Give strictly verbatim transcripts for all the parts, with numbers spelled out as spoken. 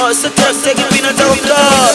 Oh, so just take it, be not out God.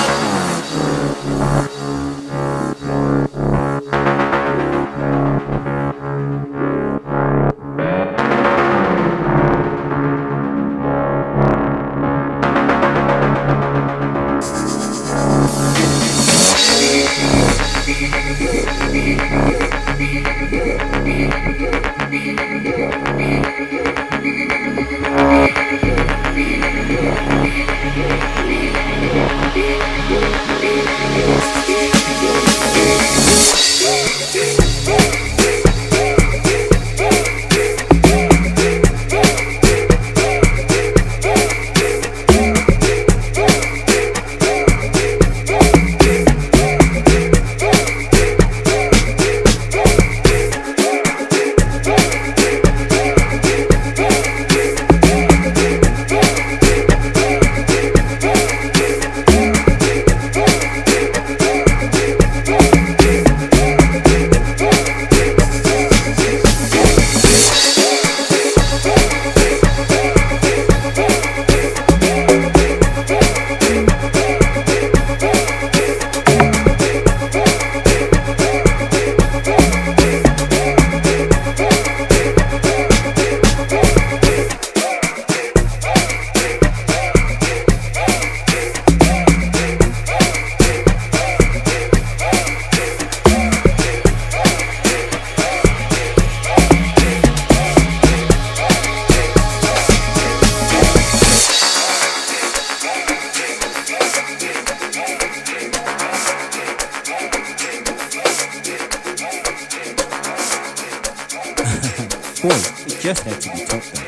Boy, it just had to be top though.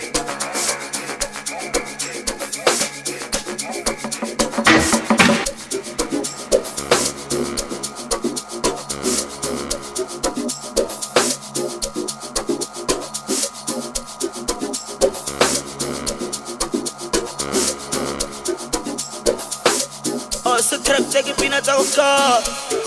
Oh, so trap, take it, be not out God.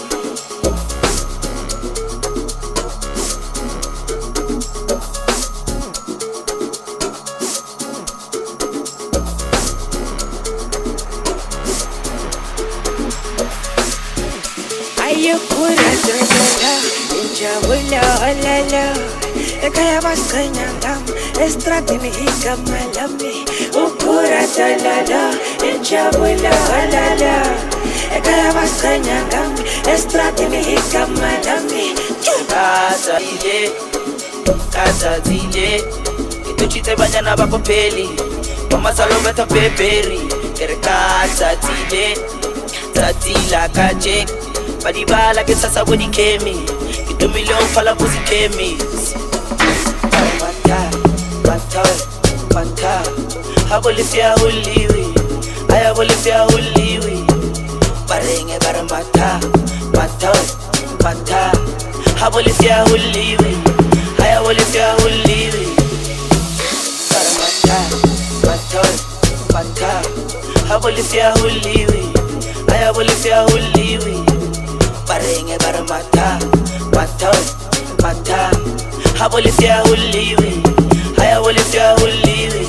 Ayukura jojala, injawula olala. Ekaya maskanyangam, estratini hikamalami. Ukura jojala, injawula olala. Ekaya maskanyangam, estratini hikamalami. Kata ile, kata zile. Ituchite banyana bako peli. Mama salome ta peperi. Kere kata zile, tatila kajek. Badibala ke sasa wodi kemi. Kitumile ufala kuzi kemi. Mata, mata, mata. Habolifia uliwi, aya bolifia uliwi. Barenge bara mata, mata, mata. Habolifia uliwi, aya bolifia uliwi. Bara mata, mata, mata. Habolifia uliwi, aya bolifia uliwi. Barenge bara mata, mata, mata. Habolifia uliwi, aya bolifia uliwi.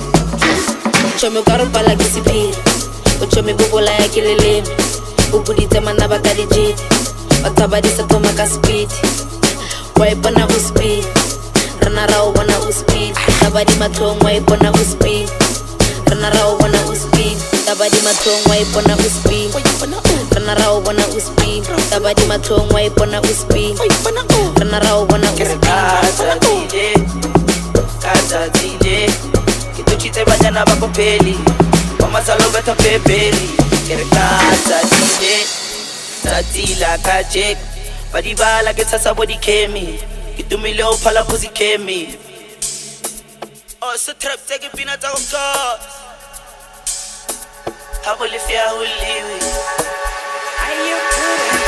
Chome karumpa la kisipiri, uchome bubola ya kileleni. Ubudite manaba kalijiti, watabadisa toma kaspiti. Waipana uspiti, ranarao wana uspiti. Tabadi matong waipana uspiti, ranarao wana uspiti. Tabadi matong waipana uspiti, ranarao wana uspiti. Tabadi matong waipana uspiti, ranarao wana uspiti. Kata zile, kata zile. Kituchite banyana bako peli. Mama salome ta peperi. Kere kata zile, tatila kajek. Badibala ke sasa body kemi. Kitumile upala kuzi kemi. Oh, so trap, take it, be not out God. Habolifia uliwi. Ayukura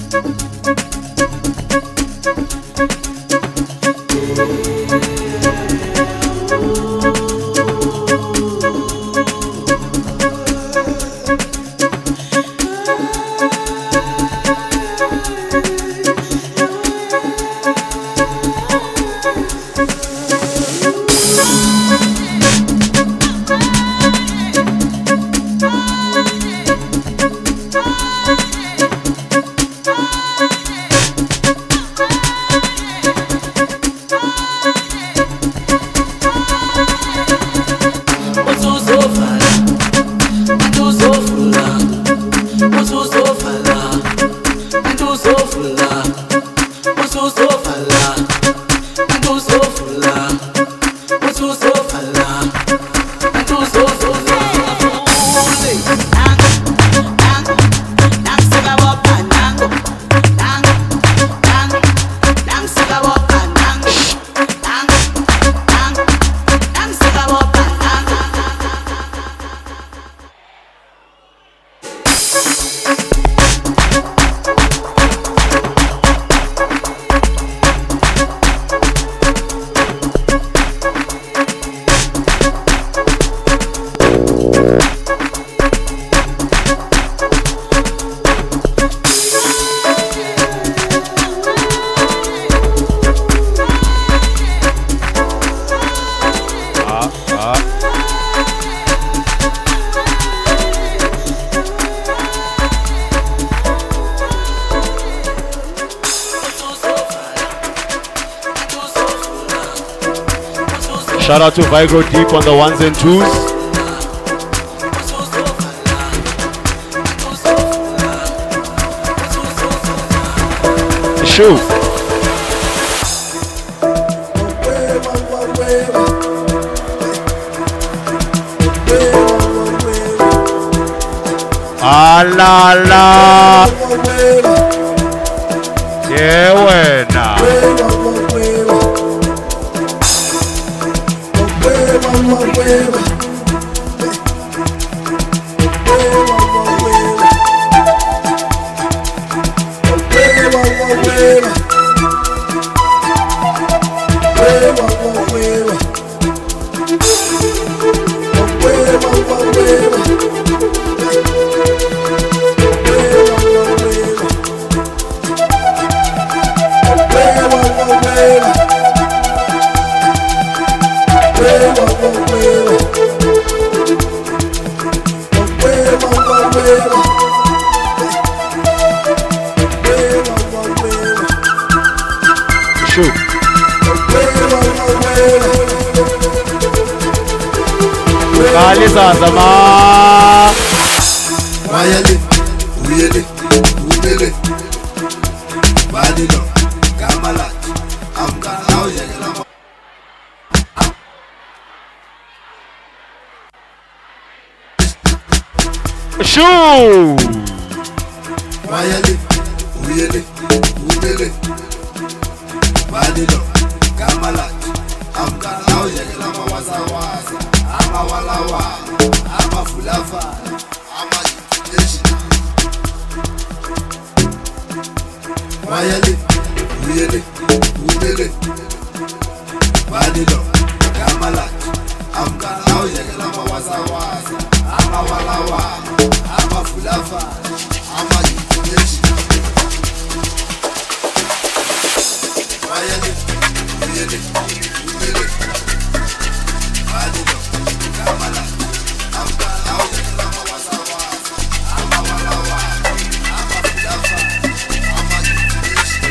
Shout out to Vigro Deep on the ones and twos. Shoot. Ala la. Qué buena. Kalisa Zama Mayele, Uyele, Ubele, Badilo, Kamalat, Amka, Aoyela. Shoo! Mayele, Uyele, Ubele, Badilo, Kamalat, Amka, Aoyela, Mawazawaza, Amawalawa, Amafulafa, Amayitation. Mayele, Uyele, Ubele, Badilo, Kamalat, Amka, Aoyela, Mawazawaza, Amawalawa, Amafulafa, Amayitation. Mayele, Uyele, Ubele, Badilo, Kamalat, Amka, Aoyela, Mawazawaza, Amawalawa, Amafulafa, Amayitation.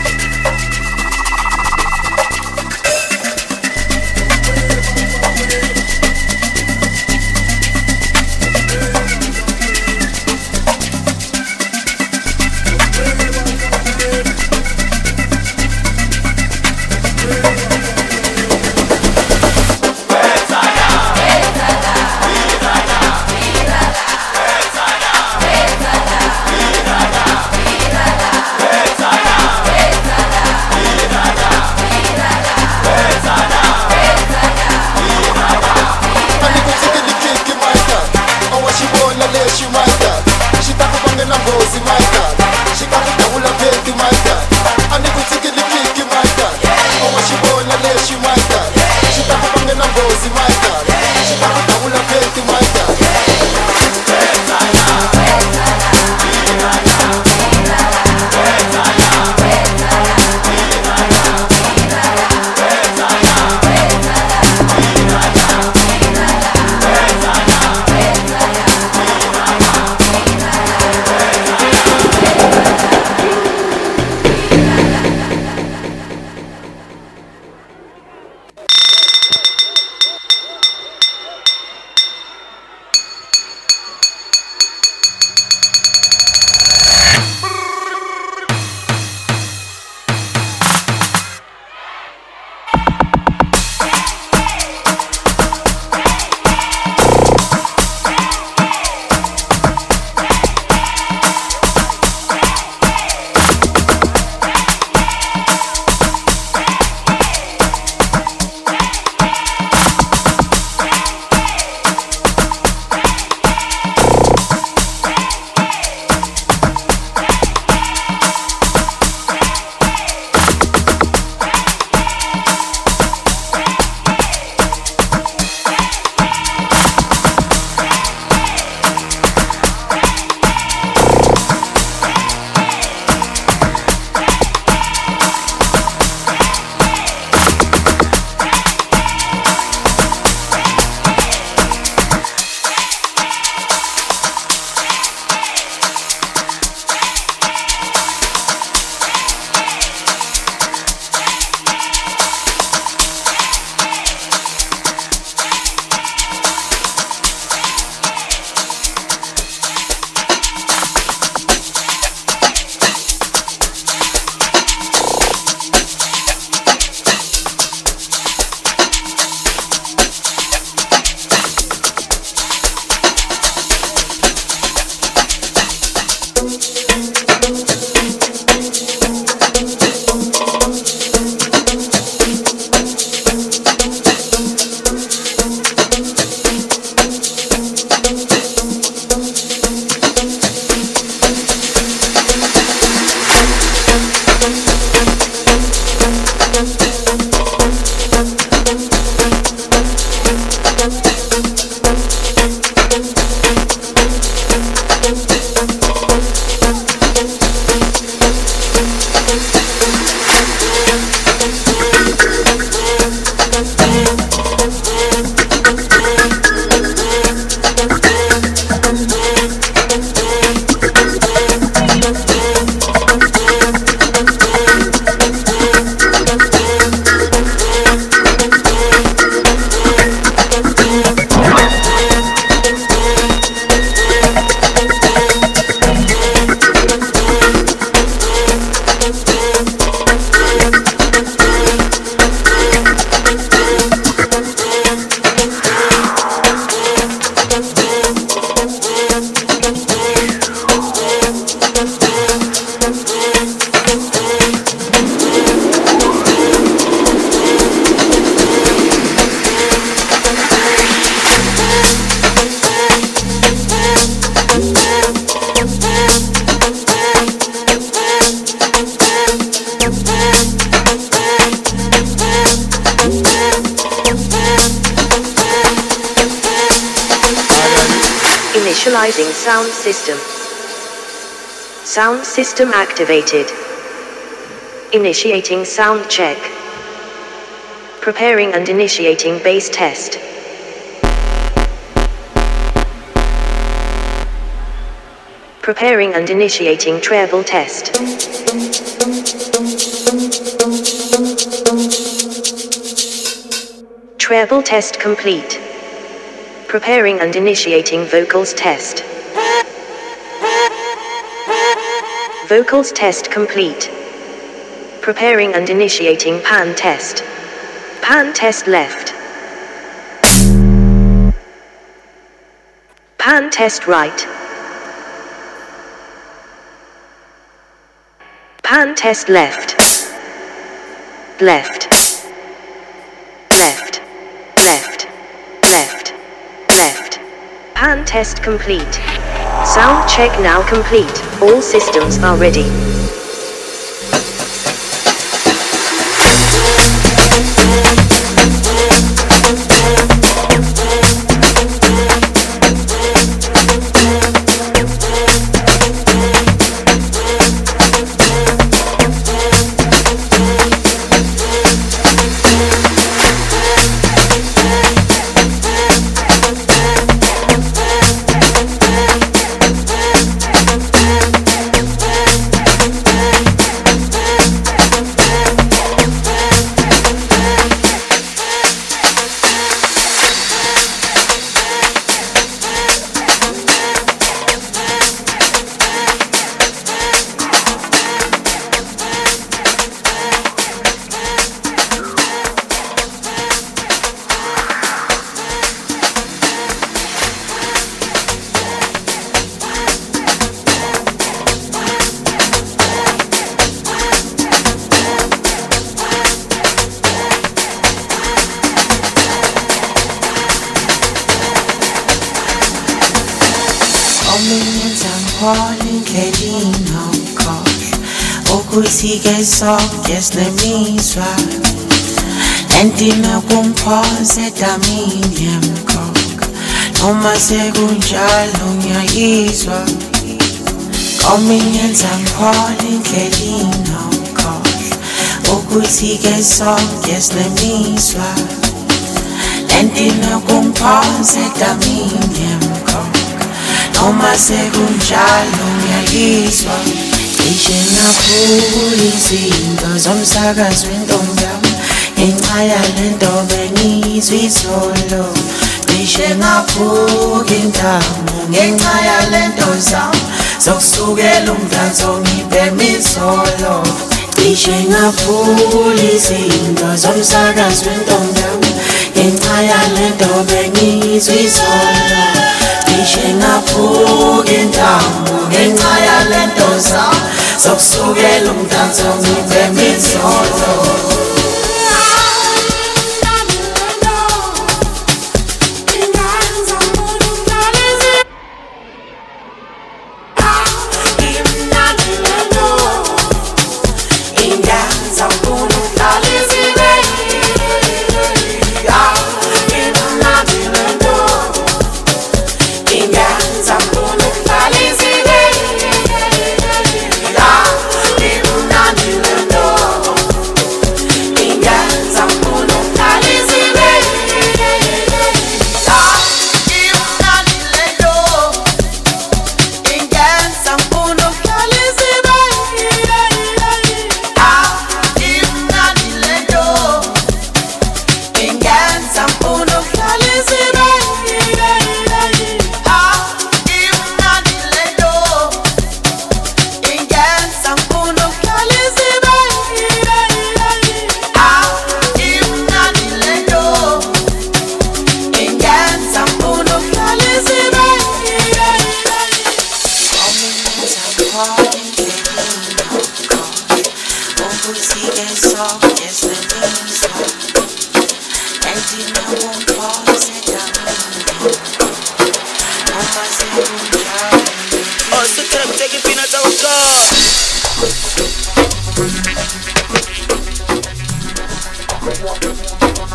Initializing sound system. Sound system activated. Initiating sound check. Preparing and initiating bass test. Preparing and initiating treble test. Treble test complete. Preparing and initiating vocals test. Vocals test complete. Preparing and initiating pan test. Pan test left. Pan test right. Pan test left. Left. Left. Left. Left. Left. Pan test complete. Sound check now complete. All systems are ready. Yes, let me swap. Endina kumphoze daminium cock. Noma sekunjalo ngiyayizwa. Ominyenza ngiphola indlela inokhohlwa. Ukuthi-ke sonke silemiswa. Endina kumphoze daminium cock. Noma sekunjalo ngiyayizwa. Cishe ngaphula izinto zomsakazo wentombi yami ngenxa yalento bengizwa izolo. Cishe ngaphuka intamo ngenxa yalento zami zokusukela umdanso ngibhema izolo. Cishe ngaphula izinto zomsakazo wentombi yami ngenxa yalento bengizwa izolo. Cishe ngaphuka intamo ngenxa yalento zami zokusukela umdanso ngibhema izolo.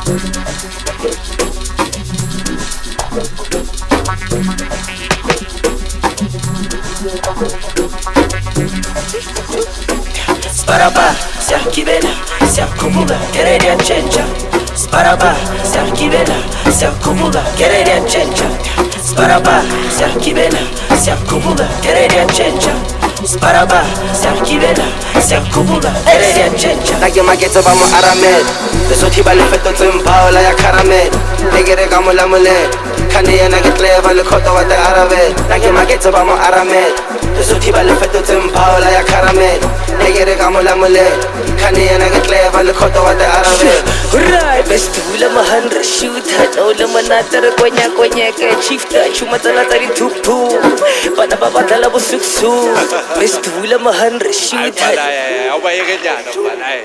We'll be right back. Sparaba, siyagibela, siyakhuphuka, kere liyatshentsha. Sparaba, siyagibela, siyakhuphuka, kere liyatshentsha. Sparaba, siyagibela, siyakhuphuka, kere liyatshentsha. Sparaba, siyagibela, siyakhuphuka, kere liyatshentsha. Like maketsa ba mo aramela lesothi ba le fetotse mphaola ya caramel le ke re ka molamole khane yana ke clever le khota wa te arabel like maketsa ba mo aramela lesothi ba le fetotse mphaola ya caramel le ke re ka molamole khane yana ke clever le khota wa te arabel. Right, best hula mahandra shoot hat ola manatara konya konya ke chief ta chuma tsala tari thupu bana ba batla bo suksu best hula mahandra shoot hat Au ba ye kenyana bana eh.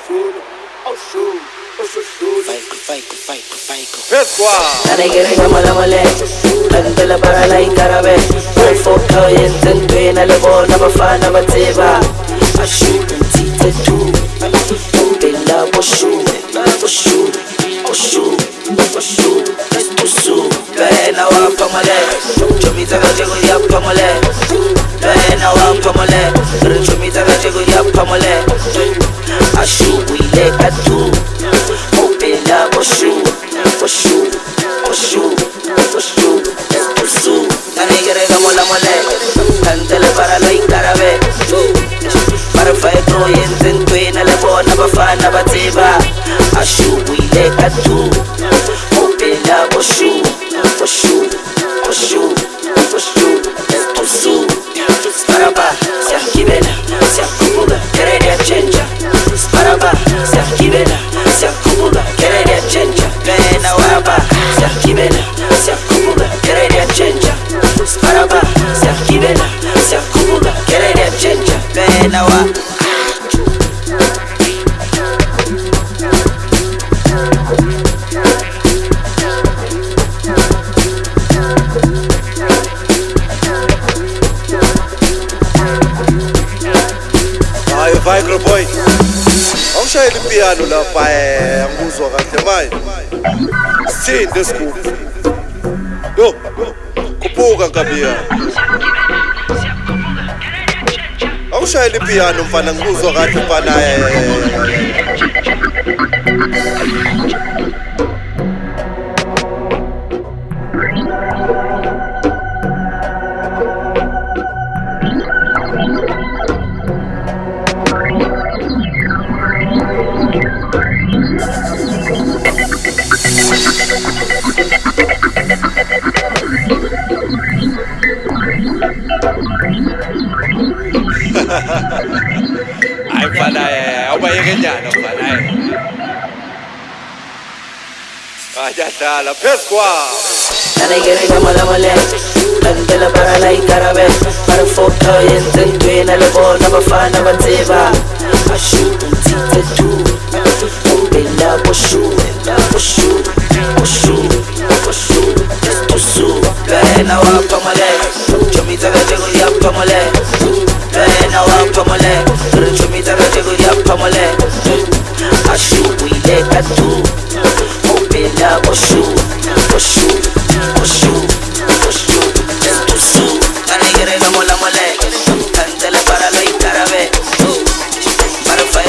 Faiko faiko faiko faiko Peswa. Nane gere gamala male Kantela para la ikarabe Por foto yenten tuena le bona bafana bateba Ashu ntite tu Bella boshu Boshu Boshu Boshu Boshu Bena wapa male Chomita gajego yapa male Bena wapa male Chomita gajego yapa male Ashu wile katu Bella boshu Boshu Boshu Boshu Boshu Nane gere gamola male Kantele para lo ikarabe Para faikro yenten tuena le bona bafana bateba Ashu wile katu Bella boshu Boshu Boshu Boshu Boshu Sparaba Siyagibela Siyakhuphuka kere liyatshentsha Sparaba Siyagibela Siyakhuphuka kere liyatshentsha Bena waba Siyagibela Siyakhuphuka kere liyatshentsha Sparaba Siyagibela Siyakhuphuka kere liyatshentsha Bena wa Micro boy, awushayela ipiano lapha eh anguzwa kahle manje. Sithinde sikhulu. Yo, kubuka ngabia. Awushayela ipiano mfana ngikuzwa kahle mfana eh. Ay mfana eh, au ba ye kenyana mfana eh. Ayadala Peswa. Nane gere gamala male Kantela para la ikarabe Para foto yenten tuena le bona bafana bateba Ashu ntite tu Bella boshu Boshu Boshu Boshu Boshu Bena wapa male Chomita gajego yapa male Bena wapa male Chomita gajego yapa male Ashu wile katu Bella boshu Boshu Boshu Boshu Boshu Nane gere gamola male Kantele para lo ikarabe Para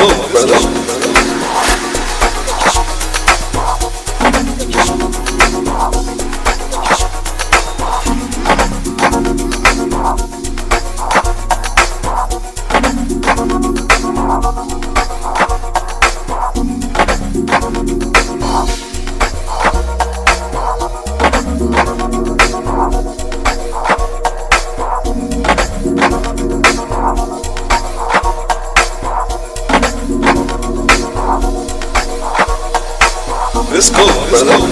go, brother. Let's go, brother.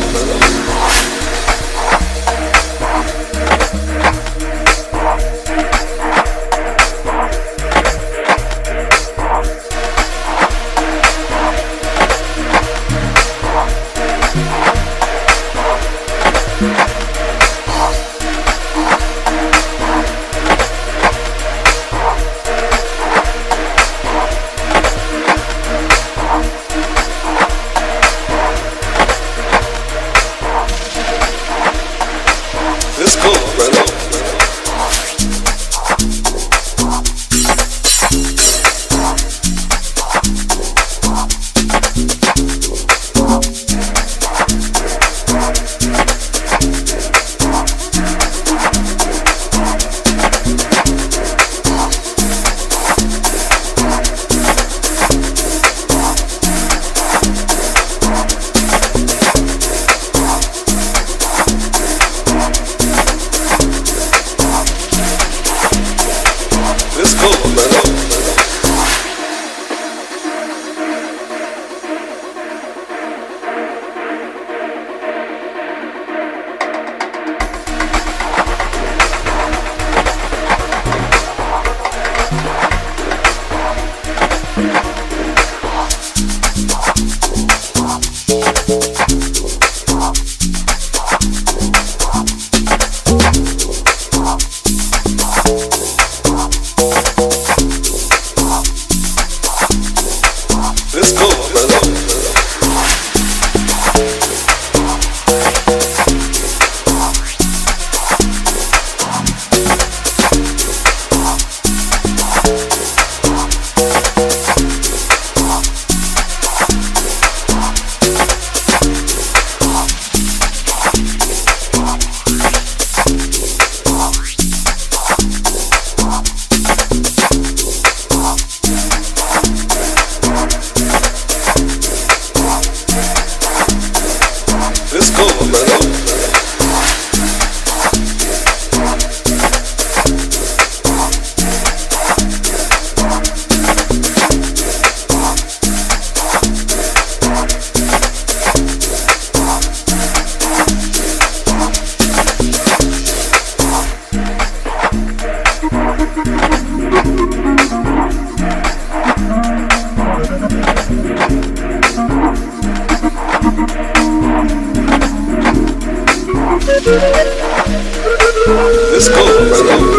Let's go, brother. Let's go, brother. Let's go, brother. Let's go, brother. Let's go, brother.